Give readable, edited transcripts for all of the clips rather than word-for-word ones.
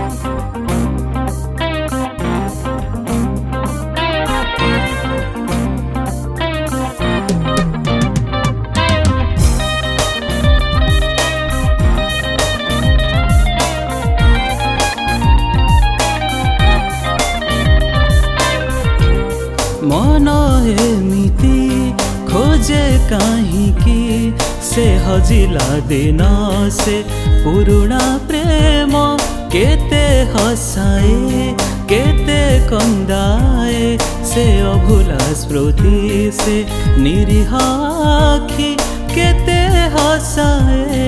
मन एमिति खोजे काहींकी से हजिला दिन से पुरुणा प्रेम केते हसाए केते कंदाए से अभुला स्मृति से निरीह आखि केते हसाए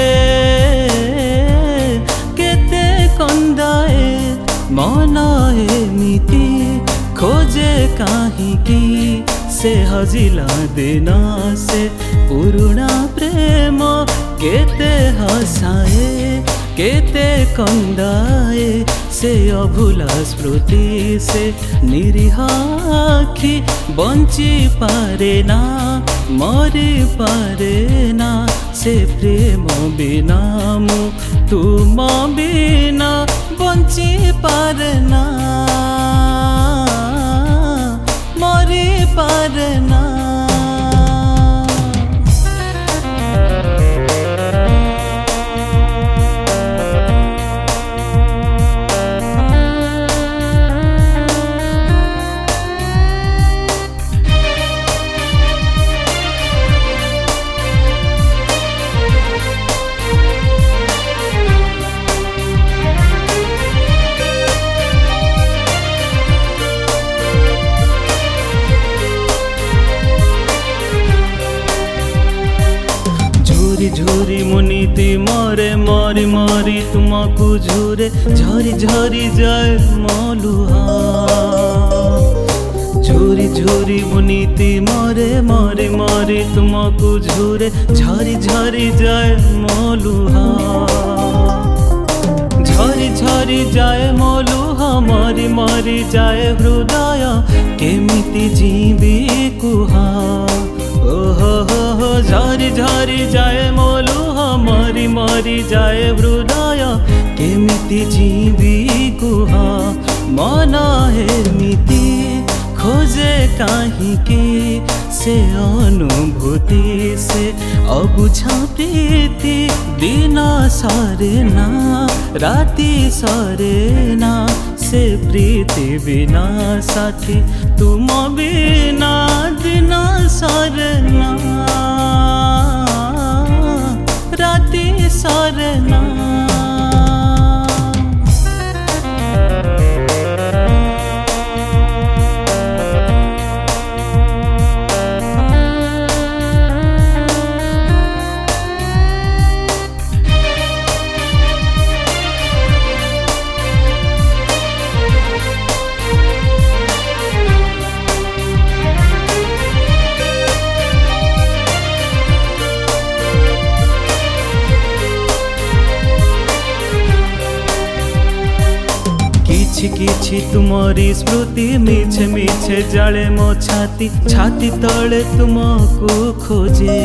केते कंदाए मन एमिति खोजे काहींकी से हजिला दिन से पुरुणा प्रेम केते हसाए केते कंदाए से अभुला स्मृति से निरीह आखि बंची पारे ना मरी पारे ना से प्रेम बिना मु तुम बिना बंची पारे ना मरी पारे ना। झूरी झूरी मुनीति मरे मरी मरी तुमको झूरे झरी झरी जाए मलुहा। झूरी झूरी मुनीति मरे मरी मरी तुमको झूरे झरी झरी जाए मलुहा। झरी झरी जाए मलुहा मरी मरी जाए हृदय केमिति जीवी कुहा। ओहो हो झरी झरी जाए मलुहा मरी मरी जाए हृदय केमिति जीवी कुहा। मन एमिति खोजे काहींकी से अनुभूति से अबुझा प्रीति दिन सरे ना राति सरे ना से प्रीति बिना साथी तुम बिना दिन सरना राति सरना। किछि तुमरी स्मृति मिछे मिछे जाले मो छाती छाती तले तुमको खोजे।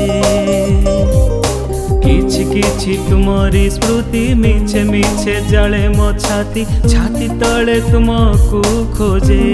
किछि किछि तुमरी स्मृति मिछे मिछे जाले मो छाती छाती तले तुमको खोजे।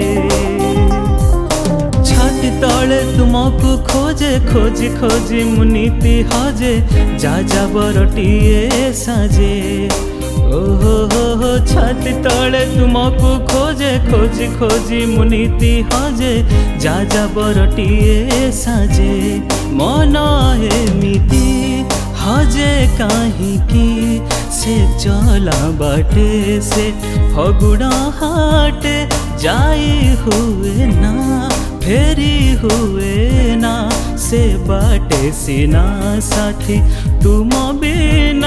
छाती तले तुमको खोजे खोजी खोजी मुनीति हजे जा जा बरटिए साजे। ओहो हो छाती तले तुमको खोजे खोजी खोजी मुनीति हजे जा जा बरटिए साजे। मन एमिति हजे काहींकी से चला बाटे से फगुड़ा हाटे जाई हुए ना फेरी हुए ना से बाटे सीना साथी तुम बिन